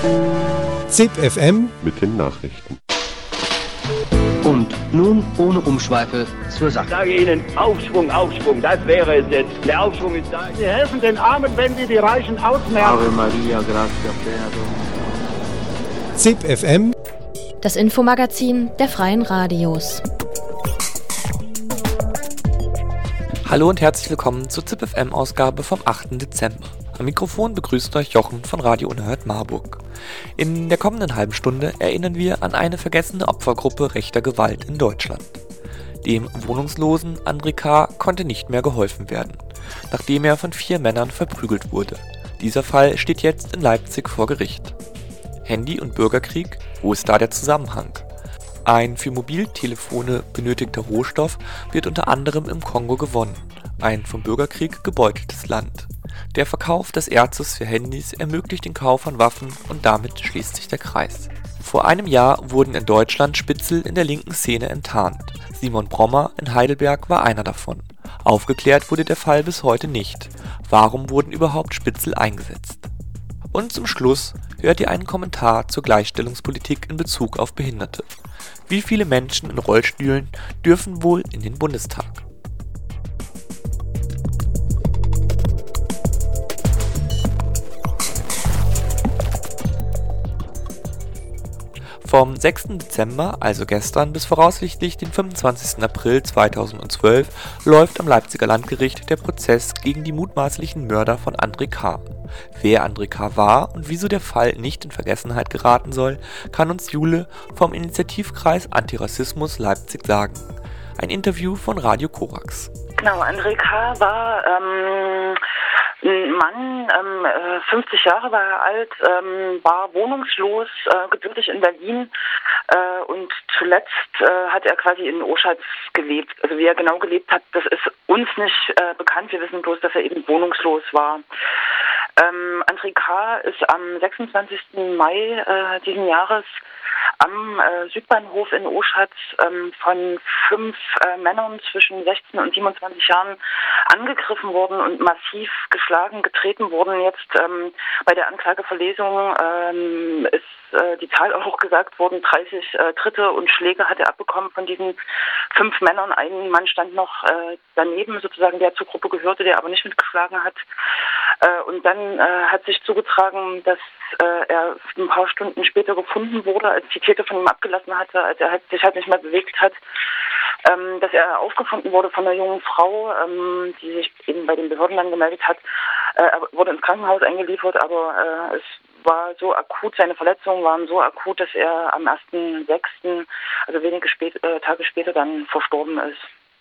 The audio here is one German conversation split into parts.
ZIP FM mit den Nachrichten. Und nun ohne Umschweife zur Sache. Ich sage Ihnen, Aufschwung, Aufschwung, das wäre es jetzt. Der Aufschwung ist da. Sie helfen den Armen, wenn Sie die Reichen ausmerken. Ave Maria, gratia plena. ZIP FM, Das Infomagazin der Freien Radios. Hallo und herzlich willkommen zur ZIP FM-Ausgabe vom 8. Dezember. Am Mikrofon begrüßt euch Jochen von Radio Unerhört Marburg. In der kommenden halben Stunde erinnern wir an eine vergessene Opfergruppe rechter Gewalt in Deutschland. Dem wohnungslosen André K. konnte nicht mehr geholfen werden, nachdem er von 4 Männern verprügelt wurde. Dieser Fall steht jetzt in Leipzig vor Gericht. Handy- und Bürgerkrieg? Wo ist da der Zusammenhang? Ein für Mobiltelefone benötigter Rohstoff wird unter anderem im Kongo gewonnen, ein vom Bürgerkrieg gebeuteltes Land. Der Verkauf des Erzes für Handys ermöglicht den Kauf von Waffen und damit schließt sich der Kreis. Vor einem Jahr wurden in Deutschland Spitzel in der linken Szene enttarnt. Simon Brommer in Heidelberg war einer davon. Aufgeklärt wurde der Fall bis heute nicht. Warum wurden überhaupt Spitzel eingesetzt? Und zum Schluss hört ihr einen Kommentar zur Gleichstellungspolitik in Bezug auf Behinderte. Wie viele Menschen in Rollstühlen dürfen wohl in den Bundestag? Vom 6. Dezember, also gestern, bis voraussichtlich den 25. April 2012 läuft am Leipziger Landgericht der Prozess gegen die mutmaßlichen Mörder von André K. Wer André K. war und wieso der Fall nicht in Vergessenheit geraten soll, kann uns Jule vom Initiativkreis Antirassismus Leipzig sagen. Ein Interview von Radio Korax. Genau, André K. war ein Mann, 50 Jahre war er alt, war wohnungslos, gebürtig in Berlin und zuletzt hat er quasi in Oschatz gelebt. Also wie er genau gelebt hat, das ist uns nicht bekannt. Wir wissen bloß, dass er eben wohnungslos war. André K. ist am 26. Mai diesen Jahres am Südbahnhof in Oschatz von 5 Männern zwischen 16 und 27 Jahren angegriffen worden und massiv geschlagen, getreten worden. Jetzt bei der Anklageverlesung ist die Zahl auch gesagt worden, 30 Tritte und Schläge hat er abbekommen von diesen 5 Männern. Ein Mann stand noch daneben, sozusagen, der zur Gruppe gehörte, der aber nicht mitgeschlagen hat. Und dann hat sich zugetragen, dass er ein paar Stunden später gefunden wurde, als die Täter von ihm abgelassen hatte, als er sich halt nicht mehr bewegt hat, dass er aufgefunden wurde von einer jungen Frau, die sich eben bei den Behörden dann gemeldet hat. Er wurde ins Krankenhaus eingeliefert, aber es war so akut, seine Verletzungen waren so akut, dass er am 1.6., also wenige Tage später, dann verstorben ist.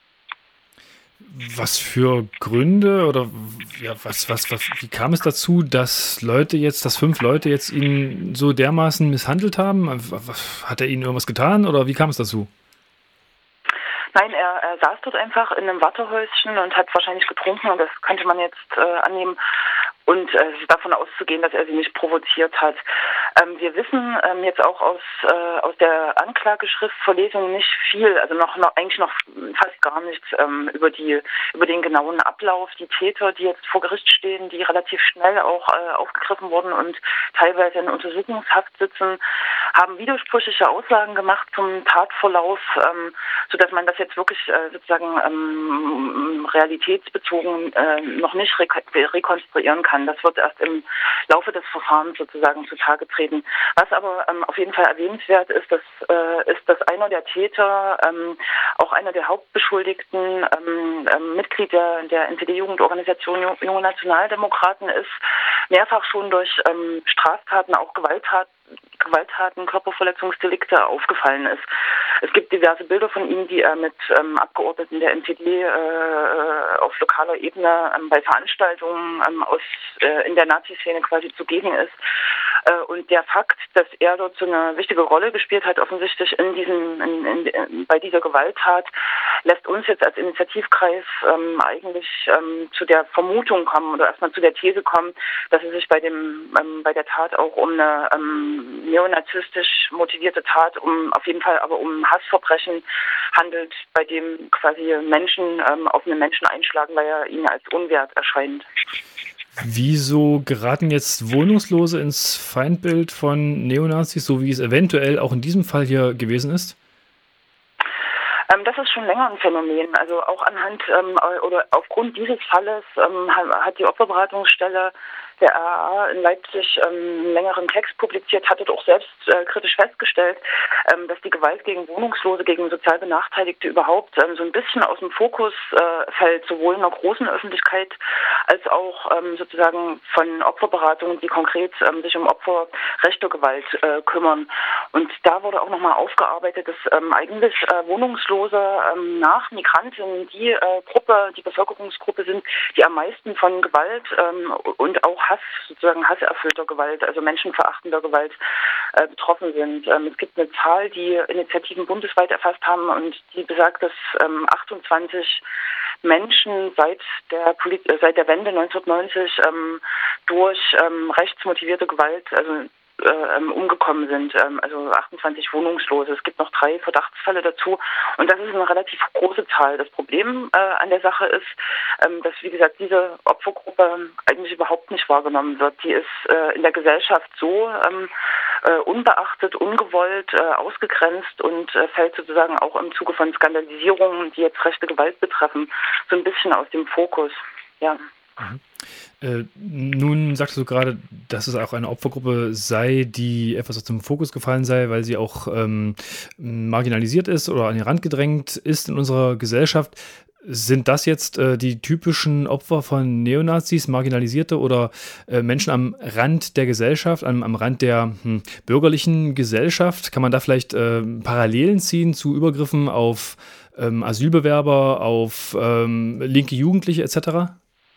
Was für Gründe oder ja, wie kam es dazu, dass 5 Leute jetzt ihn so dermaßen misshandelt haben? Hat er ihnen irgendwas getan oder wie kam es dazu? Nein, er saß dort einfach in einem Wartehäuschen und hat wahrscheinlich getrunken und das könnte man jetzt annehmen. Und es ist davon auszugehen, dass er sie nicht provoziert hat. Wir wissen jetzt auch aus der Anklageschriftverlesung nicht viel, also eigentlich noch fast gar nichts über den genauen Ablauf. Die Täter, die jetzt vor Gericht stehen, die relativ schnell auch aufgegriffen wurden und teilweise in Untersuchungshaft sitzen, haben widersprüchliche Aussagen gemacht zum Tatverlauf, sodass man das jetzt wirklich sozusagen realitätsbezogen noch nicht rekonstruieren kann. Das wird erst im Laufe des Verfahrens sozusagen zutage treten. Was aber auf jeden Fall erwähnenswert ist, dass einer der Täter, auch einer der Hauptbeschuldigten, Mitglied der NPD-Jugendorganisation Junge Nationaldemokraten ist, mehrfach schon durch Straftaten, auch Gewalttaten, Körperverletzungsdelikte aufgefallen ist. Es gibt diverse Bilder von ihm, die er mit Abgeordneten der NPD auf lokaler Ebene bei Veranstaltungen in der Nazi-Szene quasi zugegen ist. Und der Fakt, dass er dort so eine wichtige Rolle gespielt hat, offensichtlich bei dieser Gewalttat, lässt uns jetzt als Initiativkreis eigentlich zu der Vermutung kommen oder erstmal zu der These kommen, dass es sich bei der Tat auch um eine neonazistisch motivierte Tat, auf jeden Fall aber um Hassverbrechen handelt, bei dem quasi Menschen auf einen Menschen einschlagen, weil er ihnen als unwert erscheint. Wieso geraten jetzt Wohnungslose ins Feindbild von Neonazis, so wie es eventuell auch in diesem Fall hier gewesen ist? Das ist schon länger ein Phänomen. Also auch anhand oder aufgrund dieses Falles hat die Opferberatungsstelle der RAA in Leipzig einen längeren Text publiziert, hat dort auch selbst kritisch festgestellt, dass die Gewalt gegen Wohnungslose, gegen sozial Benachteiligte überhaupt so ein bisschen aus dem Fokus fällt, sowohl in der großen Öffentlichkeit als auch sozusagen von Opferberatungen, die konkret sich um Opferrechte Gewalt kümmern. Und da wurde auch nochmal aufgearbeitet, dass eigentlich Wohnungslose nach Migrantinnen die Bevölkerungsgruppe sind, die am meisten von Gewalt und auch hasserfüllter Gewalt, also menschenverachtender Gewalt betroffen sind. Es gibt eine Zahl, die Initiativen bundesweit erfasst haben und die besagt, dass 28 Menschen seit der Wende 1990 durch rechtsmotivierte Gewalt, umgekommen sind, also 28 Wohnungslose. Es gibt noch 3 Verdachtsfälle dazu und das ist eine relativ große Zahl. Das Problem an der Sache ist, dass, wie gesagt, diese Opfergruppe eigentlich überhaupt nicht wahrgenommen wird. Die ist in der Gesellschaft so unbeachtet, ungewollt, ausgegrenzt und fällt sozusagen auch im Zuge von Skandalisierungen, die jetzt rechte Gewalt betreffen, so ein bisschen aus dem Fokus. Ja. Nun sagst du gerade, dass es auch eine Opfergruppe sei, die etwas aus dem Fokus gefallen sei, weil sie auch marginalisiert ist oder an den Rand gedrängt ist in unserer Gesellschaft. Sind das jetzt die typischen Opfer von Neonazis, Marginalisierte oder Menschen am Rand der Gesellschaft, am Rand der bürgerlichen Gesellschaft? Kann man da vielleicht Parallelen ziehen zu Übergriffen auf Asylbewerber, auf linke Jugendliche etc.?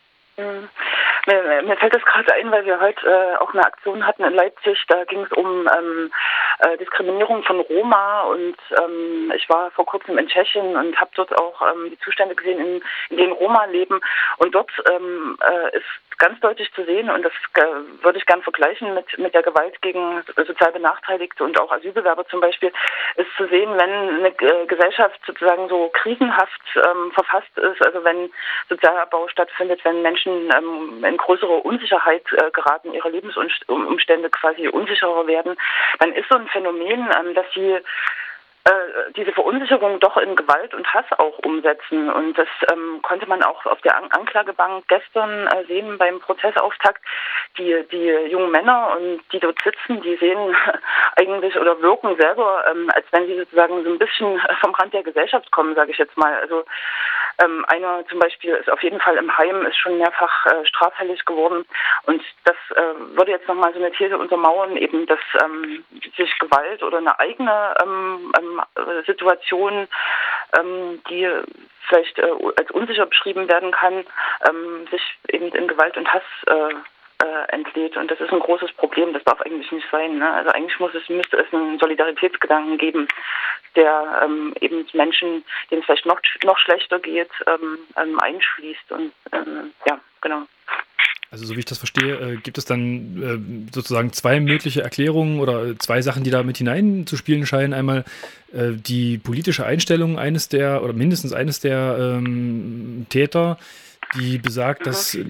Mir fällt das gerade ein, weil wir heute auch eine Aktion hatten in Leipzig. Da ging es um Diskriminierung von Roma und ich war vor kurzem in Tschechien und habe dort auch die Zustände gesehen, in denen Roma leben. Und dort ist ganz deutlich zu sehen, und das würde ich gern vergleichen mit der Gewalt gegen sozial Benachteiligte und auch Asylbewerber zum Beispiel, ist zu sehen, wenn eine Gesellschaft sozusagen so krisenhaft verfasst ist, also wenn Sozialabbau stattfindet, wenn Menschen in größere Unsicherheit geraten, ihre Lebensumstände quasi unsicherer werden, dann ist so ein Phänomen, dass sie diese Verunsicherung doch in Gewalt und Hass auch umsetzen. Und das konnte man auch auf der Anklagebank gestern sehen beim Prozessauftakt. Die jungen Männer, und die dort sitzen, die sehen eigentlich oder wirken selber, als wenn sie sozusagen so ein bisschen vom Rand der Gesellschaft kommen, sage ich jetzt mal. Also einer zum Beispiel ist auf jeden Fall im Heim, ist schon mehrfach straffällig geworden. Und das würde jetzt nochmal so eine These untermauern, eben, dass sich Gewalt oder eine eigene Situation, die vielleicht als unsicher beschrieben werden kann, sich eben in Gewalt und Hass entlädt. Und das ist ein großes Problem. Das darf eigentlich nicht sein. Ne? Also eigentlich müsste es einen Solidaritätsgedanken geben, der eben Menschen, denen es vielleicht noch schlechter geht, einschließt. Und ja, genau. Also so wie ich das verstehe, gibt es dann sozusagen 2 mögliche Erklärungen oder 2 Sachen, die da mit hineinzuspielen scheinen. Einmal die politische Einstellung mindestens eines der Täter, die besagt, dass ich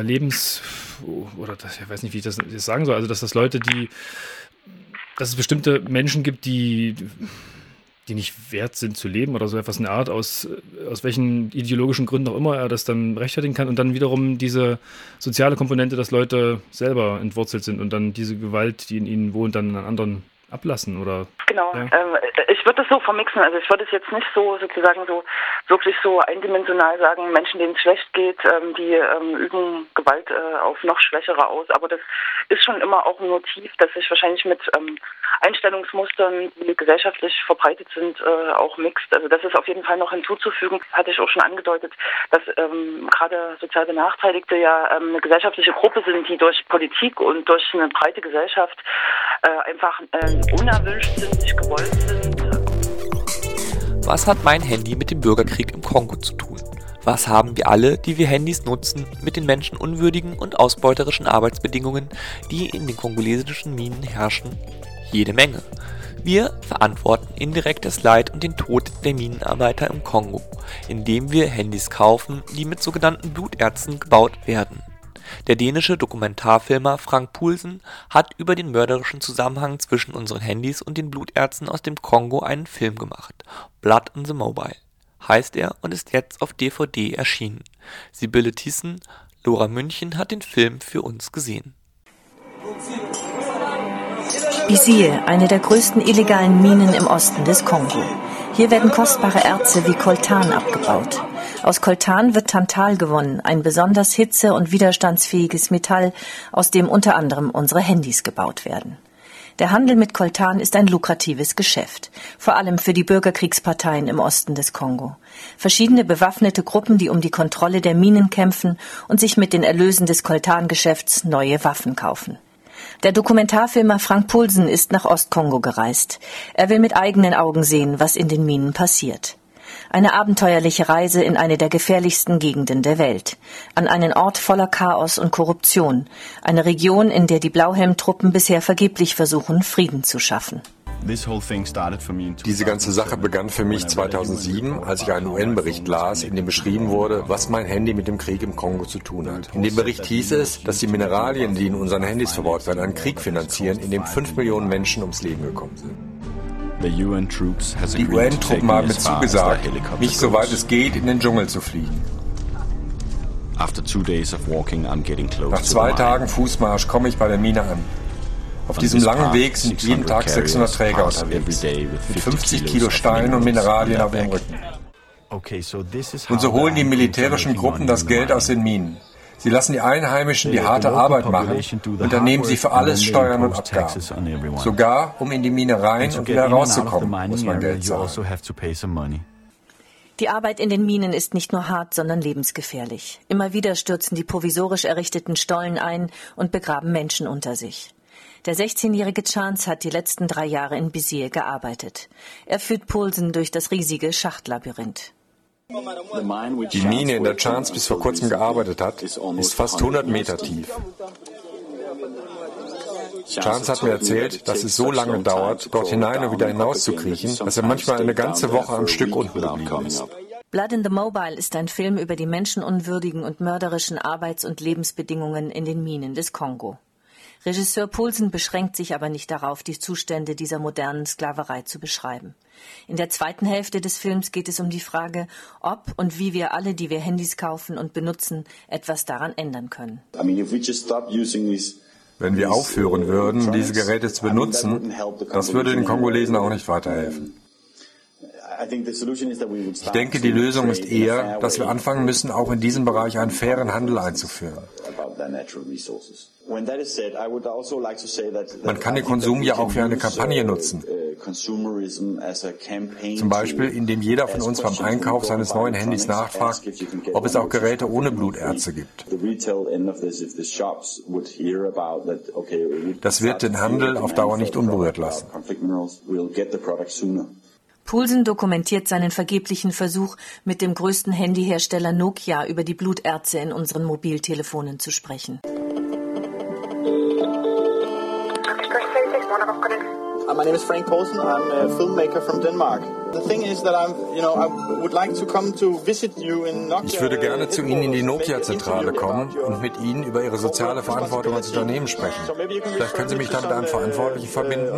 weiß nicht, wie ich das sagen soll, also dass das Leute, dass es bestimmte Menschen gibt, die nicht wert sind zu leben oder so etwas in der Art, aus welchen ideologischen Gründen auch immer er das dann rechtfertigen kann, und dann wiederum diese soziale Komponente, dass Leute selber entwurzelt sind und dann diese Gewalt, die in ihnen wohnt, dann an anderen ablassen, oder? Genau. Ja. Ich würde das so vermixen. Also ich würde es jetzt nicht so sozusagen so wirklich so eindimensional sagen, Menschen, denen es schlecht geht, die üben Gewalt auf noch Schwächere aus. Aber das ist schon immer auch ein Motiv, das sich wahrscheinlich mit Einstellungsmustern, die gesellschaftlich verbreitet sind, auch mixt. Also das ist auf jeden Fall noch hinzuzufügen. Hatte ich auch schon angedeutet, dass gerade sozial Benachteiligte ja eine gesellschaftliche Gruppe sind, die durch Politik und durch eine breite Gesellschaft einfach unerwünscht sind, nicht gewollt sind. Was hat mein Handy mit dem Bürgerkrieg im Kongo zu tun? Was haben wir alle, die wir Handys nutzen, mit den menschenunwürdigen und ausbeuterischen Arbeitsbedingungen, die in den kongolesischen Minen herrschen? Jede Menge. Wir verantworten indirekt das Leid und den Tod der Minenarbeiter im Kongo, indem wir Handys kaufen, die mit sogenannten Blutärzten gebaut werden. Der dänische Dokumentarfilmer Frank Poulsen hat über den mörderischen Zusammenhang zwischen unseren Handys und den Bluterzen aus dem Kongo einen Film gemacht. Blood on the Mobile heißt er und ist jetzt auf DVD erschienen. Sibylle Thiessen, Lora München hat den Film für uns gesehen. Bisie, eine der größten illegalen Minen im Osten des Kongo. Hier werden kostbare Erze wie Coltan abgebaut. Aus Coltan wird Tantal gewonnen, ein besonders hitze- und widerstandsfähiges Metall, aus dem unter anderem unsere Handys gebaut werden. Der Handel mit Coltan ist ein lukratives Geschäft, vor allem für die Bürgerkriegsparteien im Osten des Kongo. Verschiedene bewaffnete Gruppen, die um die Kontrolle der Minen kämpfen und sich mit den Erlösen des Coltan-Geschäfts neue Waffen kaufen. Der Dokumentarfilmer Frank Poulsen ist nach Ostkongo gereist. Er will mit eigenen Augen sehen, was in den Minen passiert. Eine abenteuerliche Reise in eine der gefährlichsten Gegenden der Welt. An einen Ort voller Chaos und Korruption. Eine Region, in der die Blauhelmtruppen bisher vergeblich versuchen, Frieden zu schaffen. Diese ganze Sache begann für mich 2007, als ich einen UN-Bericht las, in dem beschrieben wurde, was mein Handy mit dem Krieg im Kongo zu tun hat. In dem Bericht hieß es, dass die Mineralien, die in unseren Handys verbaut werden, einen Krieg finanzieren, in dem 5 Millionen Menschen ums Leben gekommen sind. Die UN-Truppen haben mir zugesagt, mich soweit es geht in den Dschungel zu fliegen. Nach 2 Tagen Fußmarsch komme ich bei der Mine an. Auf diesem langen Weg sind jeden Tag 600 Träger unterwegs, mit 50 Kilo Stein und Mineralien auf dem Rücken. Und so holen die militärischen Gruppen das Geld aus den Minen. Sie lassen die Einheimischen die harte Arbeit machen und dann nehmen sie für alles Steuern und Abgaben. Sogar, um in die Mine rein und wieder rauszukommen, muss man Geld zahlen. Die Arbeit in den Minen ist nicht nur hart, sondern lebensgefährlich. Immer wieder stürzen die provisorisch errichteten Stollen ein und begraben Menschen unter sich. Der 16-jährige Chance hat die letzten 3 Jahre in Bisie gearbeitet. Er führt Poulsen durch das riesige Schachtlabyrinth. Die Mine, in der Chance bis vor kurzem gearbeitet hat, ist fast 100 Meter tief. Chance hat mir erzählt, dass es so lange dauert, dort hinein und wieder hinaus zu kriechen, dass er manchmal eine ganze Woche am Stück unten geblieben ist. Blood on the Mobile ist ein Film über die menschenunwürdigen und mörderischen Arbeits- und Lebensbedingungen in den Minen des Kongo. Regisseur Poulsen beschränkt sich aber nicht darauf, die Zustände dieser modernen Sklaverei zu beschreiben. In der zweiten Hälfte des Films geht es um die Frage, ob und wie wir alle, die wir Handys kaufen und benutzen, etwas daran ändern können. Wenn wir aufhören würden, diese Geräte zu benutzen, das würde den Kongolesen auch nicht weiterhelfen. Ich denke, die Lösung ist eher, dass wir anfangen müssen, auch in diesem Bereich einen fairen Handel einzuführen. Man kann den Konsum ja auch für eine Kampagne nutzen. Zum Beispiel, indem jeder von uns beim Einkauf seines neuen Handys nachfragt, ob es auch Geräte ohne Bluterze gibt. Das wird den Handel auf Dauer nicht unberührt lassen. Poulsen dokumentiert seinen vergeblichen Versuch, mit dem größten Handyhersteller Nokia über die Bluterze in unseren Mobiltelefonen zu sprechen. My name is Frank Poulsen. I'm a filmmaker from Denmark. The thing is that I would like to come to visit you in Nokia. Ich würde gerne zu Ihnen in die Nokia-Zentrale kommen und mit Ihnen über Ihre soziale Verantwortung als Unternehmen sprechen. Vielleicht können Sie mich dann mit einem Verantwortlichen verbinden?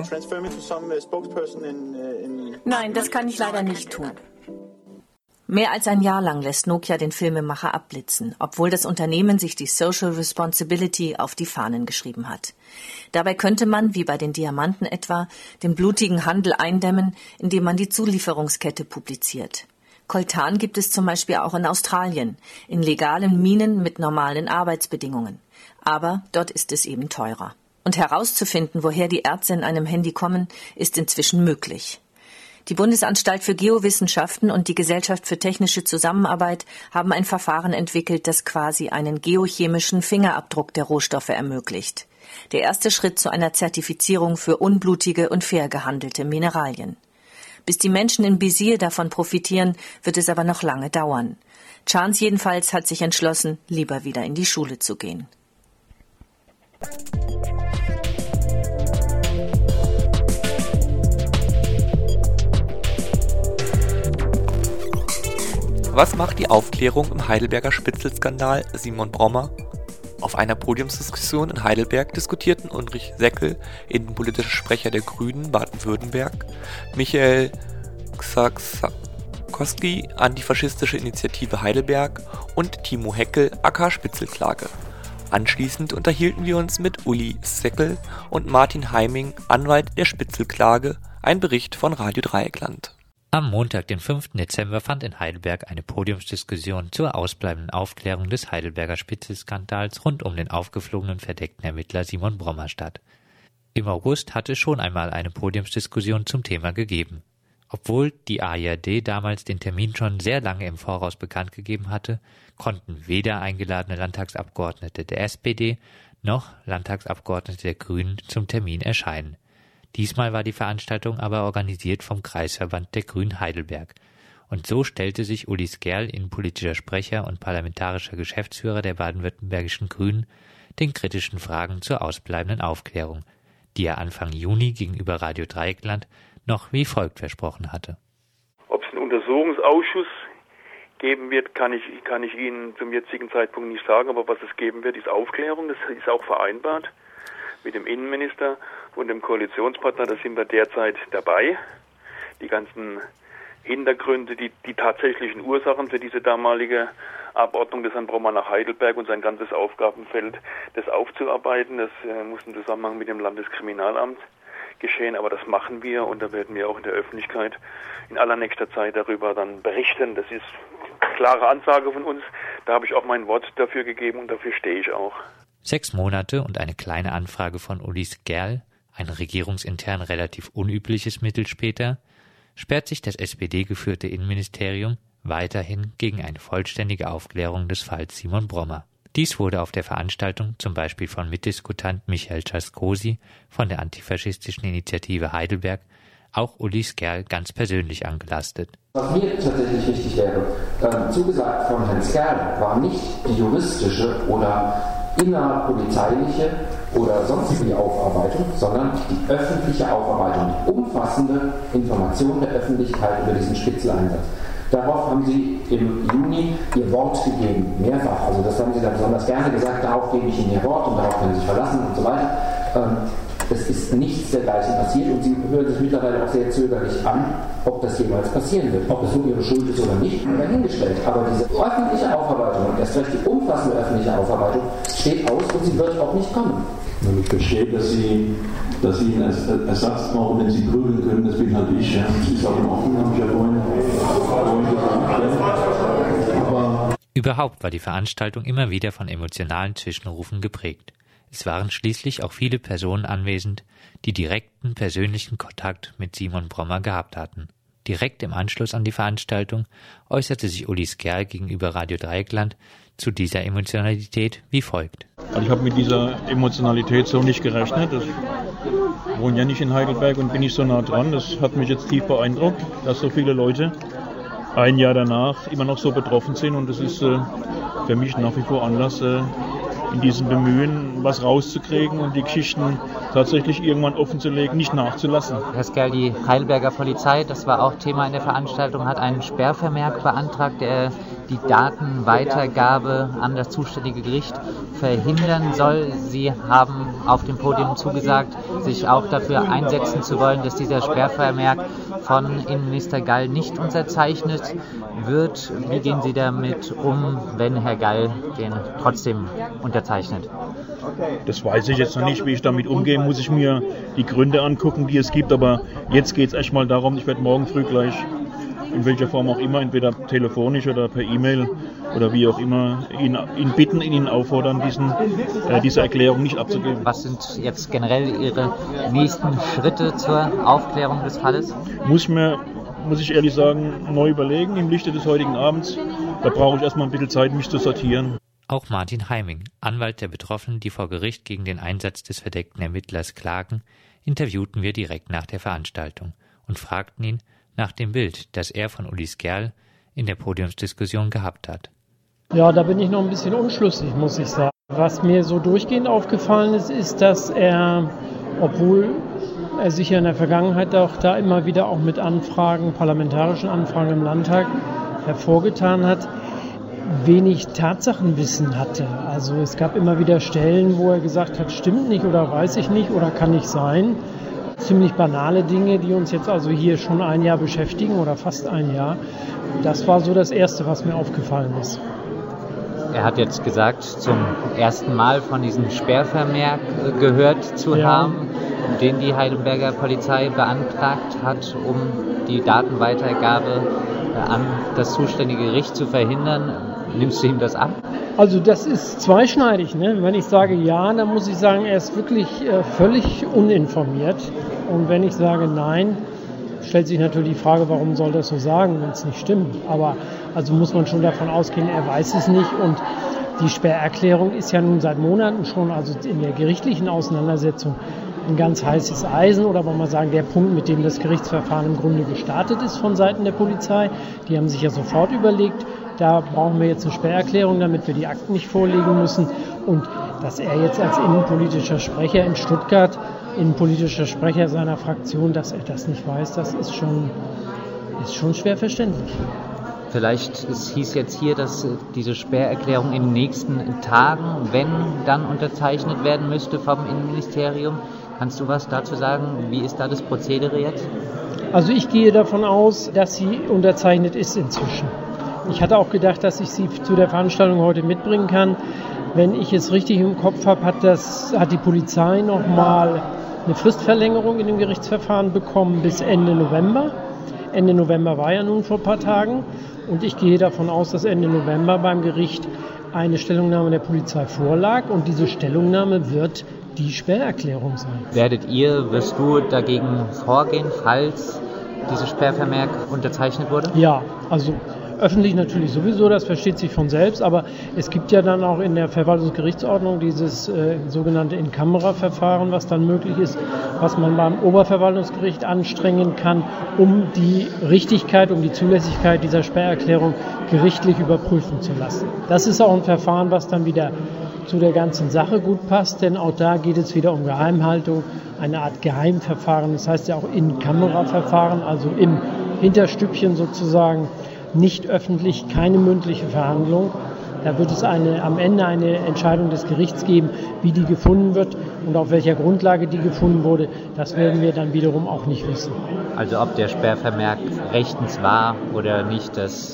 Nein, das kann ich leider nicht tun. Mehr als ein Jahr lang lässt Nokia den Filmemacher abblitzen, obwohl das Unternehmen sich die Social Responsibility auf die Fahnen geschrieben hat. Dabei könnte man, wie bei den Diamanten etwa, den blutigen Handel eindämmen, indem man die Zulieferungskette publiziert. Coltan gibt es zum Beispiel auch in Australien, in legalen Minen mit normalen Arbeitsbedingungen. Aber dort ist es eben teurer. Und herauszufinden, woher die Erze in einem Handy kommen, ist inzwischen möglich. Die Bundesanstalt für Geowissenschaften und die Gesellschaft für technische Zusammenarbeit haben ein Verfahren entwickelt, das quasi einen geochemischen Fingerabdruck der Rohstoffe ermöglicht. Der erste Schritt zu einer Zertifizierung für unblutige und fair gehandelte Mineralien. Bis die Menschen in Bisie davon profitieren, wird es aber noch lange dauern. Chance jedenfalls hat sich entschlossen, lieber wieder in die Schule zu gehen. Was macht die Aufklärung im Heidelberger Spitzelskandal Simon Brommer? Auf einer Podiumsdiskussion in Heidelberg diskutierten Ulrich Seckel, innenpolitischer Sprecher der Grünen Baden-Württemberg, Michael Xakowski, Antifaschistische Initiative Heidelberg und Timo Heckel, AK Spitzelklage. Anschließend unterhielten wir uns mit Uli Seckel und Martin Heiming, Anwalt der Spitzelklage, ein Bericht von Radio Dreieckland. Am Montag, den 5. Dezember, fand in Heidelberg eine Podiumsdiskussion zur ausbleibenden Aufklärung des Heidelberger Spitzelskandals rund um den aufgeflogenen verdeckten Ermittler Simon Brommer statt. Im August hatte es schon einmal eine Podiumsdiskussion zum Thema gegeben. Obwohl die ARD damals den Termin schon sehr lange im Voraus bekannt gegeben hatte, konnten weder eingeladene Landtagsabgeordnete der SPD noch Landtagsabgeordnete der Grünen zum Termin erscheinen. Diesmal war die Veranstaltung aber organisiert vom Kreisverband der Grünen Heidelberg. Und so stellte sich Uli Skerl, innenpolitischer Sprecher und parlamentarischer Geschäftsführer der baden-württembergischen Grünen, den kritischen Fragen zur ausbleibenden Aufklärung, die er Anfang Juni gegenüber Radio Dreieckland noch wie folgt versprochen hatte. Ob es einen Untersuchungsausschuss geben wird, kann ich Ihnen zum jetzigen Zeitpunkt nicht sagen, aber was es geben wird, ist Aufklärung. Das ist auch vereinbart mit dem Innenminister und dem Koalitionspartner. Da sind wir derzeit dabei. Die ganzen Hintergründe, die tatsächlichen Ursachen für diese damalige Abordnung des Herrn Brommer nach Heidelberg und sein ganzes Aufgabenfeld, das aufzuarbeiten. Das muss im Zusammenhang mit dem Landeskriminalamt geschehen, aber das machen wir und da werden wir auch in der Öffentlichkeit in allernächster Zeit darüber dann berichten. Das ist eine klare Ansage von uns. Da habe ich auch mein Wort dafür gegeben und dafür stehe ich auch. 6 Monate und eine kleine Anfrage von Uli Skerl, ein regierungsintern relativ unübliches Mittel später, sperrt sich das SPD-geführte Innenministerium weiterhin gegen eine vollständige Aufklärung des Falls Simon Brommer. Dies wurde auf der Veranstaltung zum Beispiel von Mitdiskutant Michael Czarskosi von der Antifaschistischen Initiative Heidelberg auch Uli Skerl ganz persönlich angelastet. Was mir tatsächlich wichtig wäre, zugesagt von Herrn Skerl war nicht die juristische oder innerpolizeiliche oder sonstige Aufarbeitung, sondern die öffentliche Aufarbeitung, die umfassende Information der Öffentlichkeit über diesen Spitzeleinsatz. Darauf haben Sie im Juni Ihr Wort gegeben, mehrfach. Also das haben Sie dann besonders gerne gesagt, darauf gebe ich Ihnen Ihr Wort und darauf können Sie sich verlassen und so weiter. Es ist nichts dergleichen passiert und Sie hören sich mittlerweile auch sehr zögerlich an, ob das jemals passieren wird. Ob es nun Ihre Schuld ist oder nicht, dahingestellt. Aber diese öffentliche Aufarbeitung und erst recht die umfassende öffentliche Aufarbeitung steht aus und sie wird auch nicht kommen. Ich verstehe, dass Sie einen Ersatz brauchen, wenn Sie prügeln können, das bin halt ich. Ja. Das ist auch in Ordnung, habe ich ja vorhin gesagt. Aber überhaupt war die Veranstaltung immer wieder von emotionalen Zwischenrufen geprägt. Es waren schließlich auch viele Personen anwesend, die direkten persönlichen Kontakt mit Simon Brommer gehabt hatten. Direkt im Anschluss an die Veranstaltung äußerte sich Uli Skerl gegenüber Radio Dreieckland zu dieser Emotionalität wie folgt. Also ich habe mit dieser Emotionalität so nicht gerechnet. Ich wohne ja nicht in Heidelberg und bin nicht so nah dran. Das hat mich jetzt tief beeindruckt, dass so viele Leute ein Jahr danach immer noch so betroffen sind. Und das ist für mich nach wie vor Anlass, in diesem Bemühen, was rauszukriegen und die Geschichten tatsächlich irgendwann offenzulegen, nicht nachzulassen. Herr Skerl, die Heidelberger Polizei, das war auch Thema in der Veranstaltung, hat einen Sperrvermerk beantragt, der die Datenweitergabe an das zuständige Gericht verhindern soll. Sie haben auf dem Podium zugesagt, sich auch dafür einsetzen zu wollen, dass dieser Sperrvermerk von Innenminister Gall nicht unterzeichnet wird. Wie gehen Sie damit um, wenn Herr Gall den trotzdem unterzeichnet? Das weiß ich jetzt noch nicht, wie ich damit umgehe. Muss ich mir die Gründe angucken, die es gibt. Aber jetzt geht es echt mal darum, ich werde morgen früh gleich, in welcher Form auch immer, entweder telefonisch oder per E-Mail oder wie auch immer, ihn bitten, ihn auffordern, diese Erklärung nicht abzugeben. Was sind jetzt generell Ihre nächsten Schritte zur Aufklärung des Falles? Muss ich ehrlich sagen, neu überlegen im Lichte des heutigen Abends. Da brauche ich erstmal ein bisschen Zeit, mich zu sortieren. Auch Martin Heiming, Anwalt der Betroffenen, die vor Gericht gegen den Einsatz des verdeckten Ermittlers klagen, interviewten wir direkt nach der Veranstaltung und fragten ihn nach dem Bild, das er von Uli Skerl in der Podiumsdiskussion gehabt hat. Ja, da bin ich noch ein bisschen unschlüssig, muss ich sagen. Was mir so durchgehend aufgefallen ist, dass er, obwohl er sich ja in der Vergangenheit auch da immer wieder auch mit Anfragen, parlamentarischen Anfragen im Landtag hervorgetan hat, wenig Tatsachenwissen hatte. Also es gab immer wieder Stellen, wo er gesagt hat, stimmt nicht oder weiß ich nicht oder kann nicht sein. Ziemlich banale Dinge, die uns jetzt also hier schon ein Jahr beschäftigen oder fast ein Jahr. Das war so das Erste, was mir aufgefallen ist. Er hat jetzt gesagt, zum ersten Mal von diesem Sperrvermerk gehört zu haben, den die Heidelberger Polizei beantragt hat, um die Datenweitergabe an das zuständige Gericht zu verhindern. Nimmst du ihm das ab? Also das ist zweischneidig. Ne? Wenn ich sage ja, dann muss ich sagen, er ist wirklich völlig uninformiert. Und wenn ich sage nein, stellt sich natürlich die Frage, warum soll das so sagen, wenn es nicht stimmt. Aber also muss man schon davon ausgehen, er weiß es nicht. Und die Sperrerklärung ist ja nun seit Monaten schon, also in der gerichtlichen Auseinandersetzung, ein ganz heißes Eisen oder wollen wir sagen, der Punkt, mit dem das Gerichtsverfahren im Grunde gestartet ist von Seiten der Polizei. Die haben sich ja sofort überlegt, da brauchen wir jetzt eine Sperrerklärung, damit wir die Akten nicht vorlegen müssen. Und dass er jetzt als innenpolitischer Sprecher in Stuttgart, innenpolitischer Sprecher seiner Fraktion, dass er das nicht weiß, das ist schon schwer verständlich. Vielleicht, es hieß jetzt hier, dass diese Sperrerklärung in den nächsten Tagen, wenn dann unterzeichnet werden müsste vom Innenministerium. Kannst du was dazu sagen? Wie ist da das Prozedere jetzt? Also ich gehe davon aus, dass sie unterzeichnet ist inzwischen. Ich hatte auch gedacht, dass ich sie zu der Veranstaltung heute mitbringen kann. Wenn ich es richtig im Kopf habe, hat die Polizei nochmal eine Fristverlängerung in dem Gerichtsverfahren bekommen bis Ende November. Ende November war ja nun vor ein paar Tagen. Und ich gehe davon aus, dass Ende November beim Gericht eine Stellungnahme der Polizei vorlag. Und diese Stellungnahme wird die Sperrerklärung sein. Wirst du dagegen vorgehen, falls dieses Sperrvermerk unterzeichnet wurde? Ja, also öffentlich natürlich sowieso, das versteht sich von selbst, aber es gibt ja dann auch in der Verwaltungsgerichtsordnung dieses sogenannte In-Camera-Verfahren, was dann möglich ist, was man beim Oberverwaltungsgericht anstrengen kann, um die Richtigkeit, um die Zulässigkeit dieser Sperrerklärung gerichtlich überprüfen zu lassen. Das ist auch ein Verfahren, was dann wieder zu der ganzen Sache gut passt, denn auch da geht es wieder um Geheimhaltung, eine Art Geheimverfahren, das heißt ja auch In-Camera-Verfahren, also im Hinterstübchen sozusagen, nicht öffentlich, keine mündliche Verhandlung. Da wird es am Ende eine Entscheidung des Gerichts geben, wie die gefunden wird und auf welcher Grundlage die gefunden wurde. Das werden wir dann wiederum auch nicht wissen. Also ob der Sperrvermerk rechtens war oder nicht,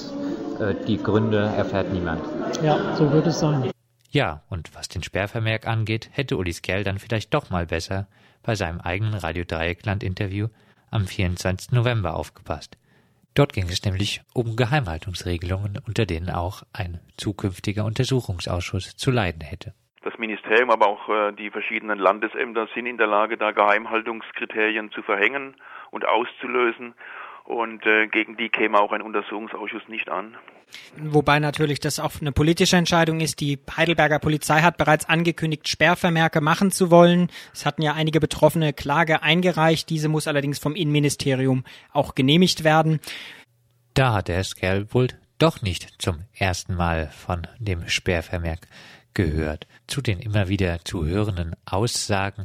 die Gründe erfährt niemand. Ja, so wird es sein. Ja, und was den Sperrvermerk angeht, hätte Uli Skerl dann vielleicht doch mal besser bei seinem eigenen Radio Dreieckland-Interview am 24. November aufgepasst. Dort ging es nämlich um Geheimhaltungsregelungen, unter denen auch ein zukünftiger Untersuchungsausschuss zu leiden hätte. Das Ministerium, aber auch die verschiedenen Landesämter sind in der Lage, da Geheimhaltungskriterien zu verhängen und auszulösen. Und gegen die käme auch ein Untersuchungsausschuss nicht an. Wobei natürlich das auch eine politische Entscheidung ist. Die Heidelberger Polizei hat bereits angekündigt, Sperrvermerke machen zu wollen. Es hatten ja einige Betroffene Klage eingereicht. Diese muss allerdings vom Innenministerium auch genehmigt werden. Da hat Herr Skerl wohl doch nicht zum ersten Mal von dem Sperrvermerk gehört. Zu den immer wieder zu hörenden Aussagen,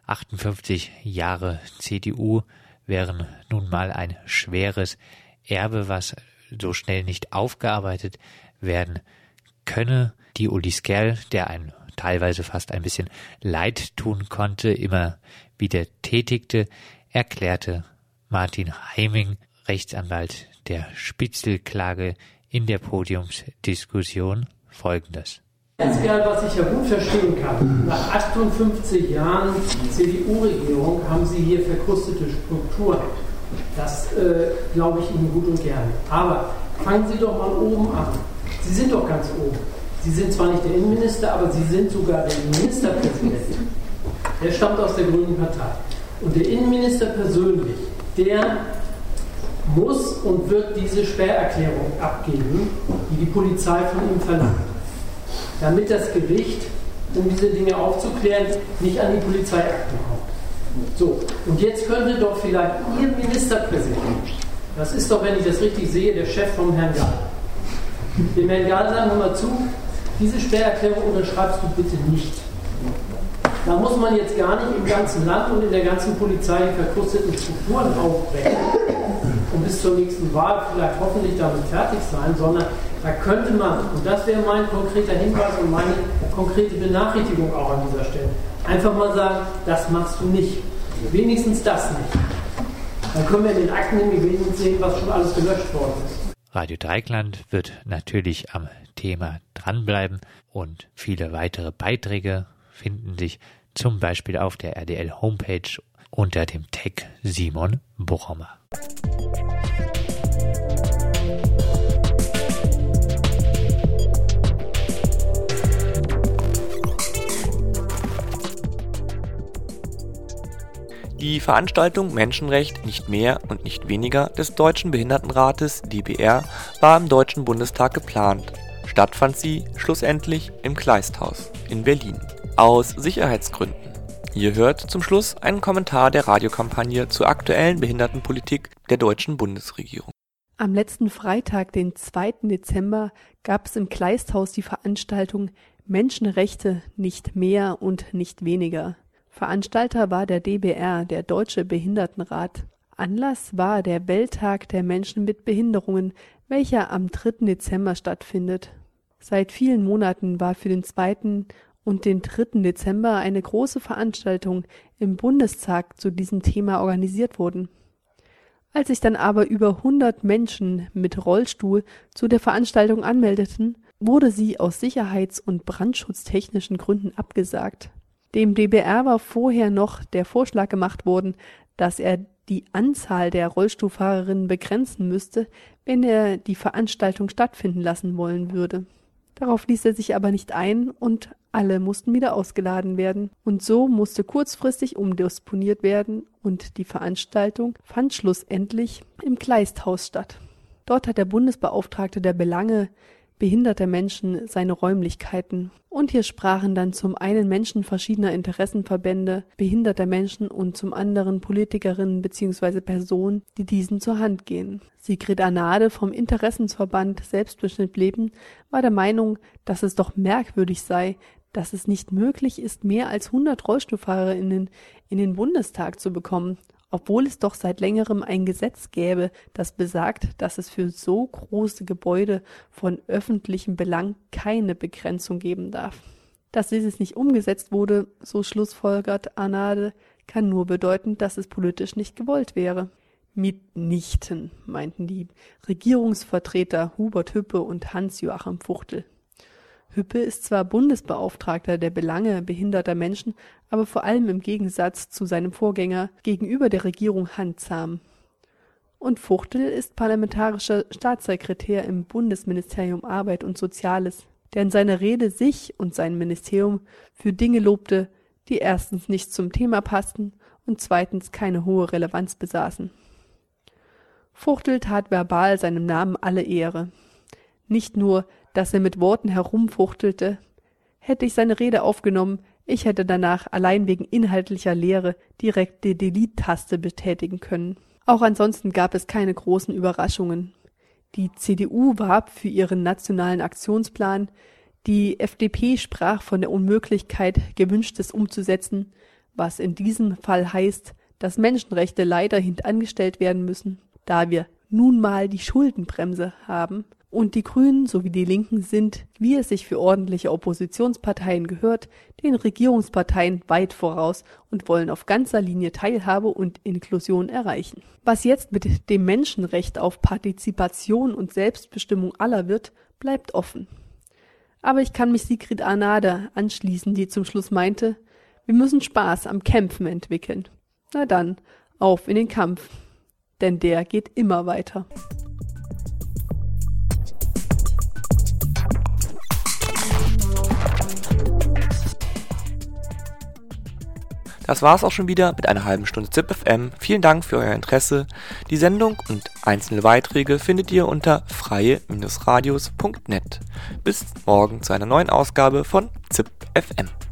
58 Jahre CDU wären nun mal ein schweres Erbe, was so schnell nicht aufgearbeitet werden könne. Die Uli Skerl, der einem teilweise fast ein bisschen leid tun konnte, immer wieder tätigte, erklärte Martin Heiming, Rechtsanwalt der Spitzelklage, in der Podiumsdiskussion Folgendes. Skerl, was ich ja gut verstehen kann, nach 58 Jahren CDU-Regierung haben Sie hier verkrustete Strukturen. Das glaube ich Ihnen gut und gerne. Aber fangen Sie doch mal oben an. Sie sind doch ganz oben. Sie sind zwar nicht der Innenminister, aber Sie sind sogar der Ministerpräsident. Der stammt aus der Grünen Partei. Und der Innenminister persönlich, der muss und wird diese Sperrerklärung abgeben, die die Polizei von ihm verlangt. Damit das Gericht, um diese Dinge aufzuklären, nicht an die Polizeiakten kommt. So, und jetzt könnte doch vielleicht Ihr Ministerpräsident, das ist doch, wenn ich das richtig sehe, der Chef vom Herrn Gall. Dem Herrn Gall sagen wir mal zu, diese Sperrerklärung unterschreibst du bitte nicht. Da muss man jetzt gar nicht im ganzen Land und in der ganzen Polizei die verkrusteten Strukturen aufbrechen und bis zur nächsten Wahl vielleicht hoffentlich damit fertig sein, sondern Da könnte man, und das wäre mein konkreter Hinweis und meine konkrete Benachrichtigung auch an dieser Stelle, einfach mal sagen, das machst du nicht. Wenigstens das nicht. Dann können wir in den Akten wenigstens sehen, was schon alles gelöscht worden ist. Radio Dreieckland wird natürlich am Thema dranbleiben und viele weitere Beiträge finden sich zum Beispiel auf der RDL-Homepage unter dem Tag Simon Brommer. Die Veranstaltung Menschenrecht nicht mehr und nicht weniger des Deutschen Behindertenrates DBR war im Deutschen Bundestag geplant. Stattfand sie schlussendlich im Kleisthaus in Berlin. Aus Sicherheitsgründen. Ihr hört zum Schluss einen Kommentar der Radiokampagne zur aktuellen Behindertenpolitik der deutschen Bundesregierung. Am letzten Freitag, den 2. Dezember, gab es im Kleisthaus die Veranstaltung Menschenrechte nicht mehr und nicht weniger. Veranstalter war der DBR, der Deutsche Behindertenrat. Anlass war der Welttag der Menschen mit Behinderungen, welcher am 3. Dezember stattfindet. Seit vielen Monaten war für den 2. und den 3. Dezember eine große Veranstaltung im Bundestag zu diesem Thema organisiert worden. Als sich dann aber über 100 Menschen mit Rollstuhl zu der Veranstaltung anmeldeten, wurde sie aus sicherheits- und brandschutztechnischen Gründen abgesagt. Dem DBR war vorher noch der Vorschlag gemacht worden, dass er die Anzahl der Rollstuhlfahrerinnen begrenzen müsste, wenn er die Veranstaltung stattfinden lassen wollen würde. Darauf ließ er sich aber nicht ein und alle mussten wieder ausgeladen werden. Und so musste kurzfristig umdisponiert werden und die Veranstaltung fand schlussendlich im Kleisthaus statt. Dort hat der Bundesbeauftragte der Belange behinderter Menschen seine Räumlichkeiten. Und hier sprachen dann zum einen Menschen verschiedener Interessenverbände behinderter Menschen und zum anderen Politikerinnen bzw. Personen, die diesen zur Hand gehen. Sigrid Arnade vom Interessensverband Selbstbestimmt Leben war der Meinung, dass es doch merkwürdig sei, dass es nicht möglich ist, mehr als 100 RollstuhlfahrerInnen in den Bundestag zu bekommen, obwohl es doch seit längerem ein Gesetz gäbe, das besagt, dass es für so große Gebäude von öffentlichem Belang keine Begrenzung geben darf. Dass dieses nicht umgesetzt wurde, so schlussfolgert Arnade, kann nur bedeuten, dass es politisch nicht gewollt wäre. Mitnichten, meinten die Regierungsvertreter Hubert Hüppe und Hans-Joachim Fuchtel. Hüppe ist zwar Bundesbeauftragter der Belange behinderter Menschen, aber vor allem im Gegensatz zu seinem Vorgänger gegenüber der Regierung handsam. Und Fuchtel ist parlamentarischer Staatssekretär im Bundesministerium Arbeit und Soziales, der in seiner Rede sich und sein Ministerium für Dinge lobte, die erstens nicht zum Thema passten und zweitens keine hohe Relevanz besaßen. Fuchtel tat verbal seinem Namen alle Ehre. Nicht nur, dass er mit Worten herumfuchtelte. Hätte ich seine Rede aufgenommen, ich hätte danach allein wegen inhaltlicher Lehre direkt die Delete-Taste betätigen können. Auch ansonsten gab es keine großen Überraschungen. Die CDU warb für ihren nationalen Aktionsplan, die FDP sprach von der Unmöglichkeit, Gewünschtes umzusetzen, was in diesem Fall heißt, dass Menschenrechte leider hintangestellt werden müssen, da wir nun mal die Schuldenbremse haben. Und die Grünen sowie die Linken sind, wie es sich für ordentliche Oppositionsparteien gehört, den Regierungsparteien weit voraus und wollen auf ganzer Linie Teilhabe und Inklusion erreichen. Was jetzt mit dem Menschenrecht auf Partizipation und Selbstbestimmung aller wird, bleibt offen. Aber ich kann mich Sigrid Arnade anschließen, die zum Schluss meinte, wir müssen Spaß am Kämpfen entwickeln. Na dann, auf in den Kampf, denn der geht immer weiter. Das war's auch schon wieder mit einer halben Stunde ZipFM. Vielen Dank für euer Interesse. Die Sendung und einzelne Beiträge findet ihr unter freie-radios.net. Bis morgen zu einer neuen Ausgabe von ZipFM.